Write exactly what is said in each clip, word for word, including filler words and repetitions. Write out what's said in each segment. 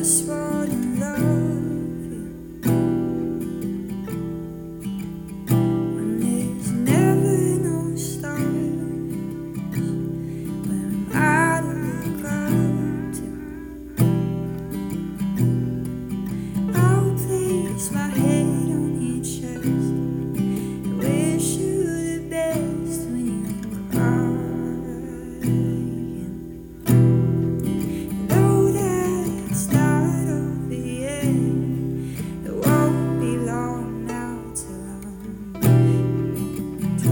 just fall in love when there's never no stars, when I'm out of look up to. I'll place my head on your chest and wish you the best when you're crying. Know that it's not over yet. It won't be long now till I'm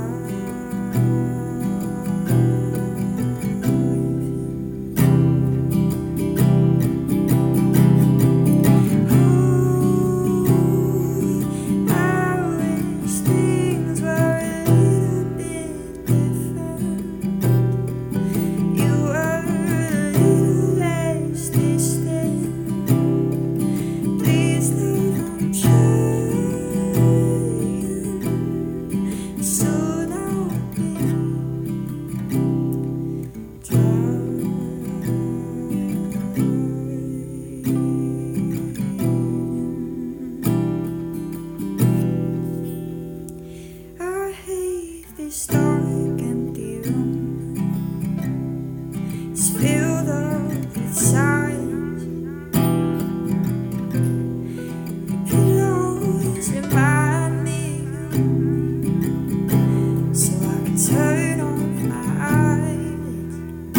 this dark, empty room is filled up with silence. The pillows remind me of you, so I can turn off my eyelids.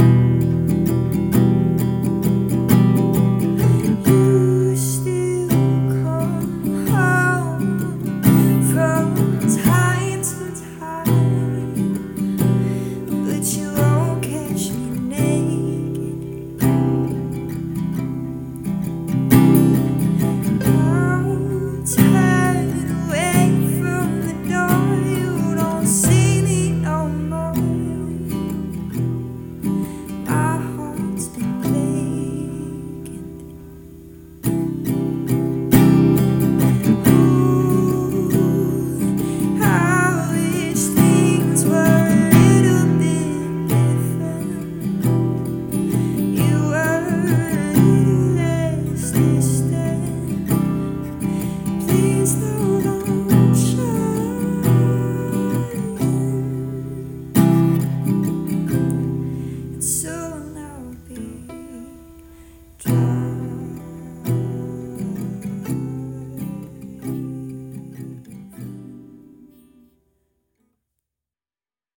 You still come home from time to time, but you won't catch me naked. I'll turn away from the door. You don't see me no more. My heart's been vacant. Ooh, I wish things were a little bit different. You were a little less distant. Please don't shine. And soon I'll be dry.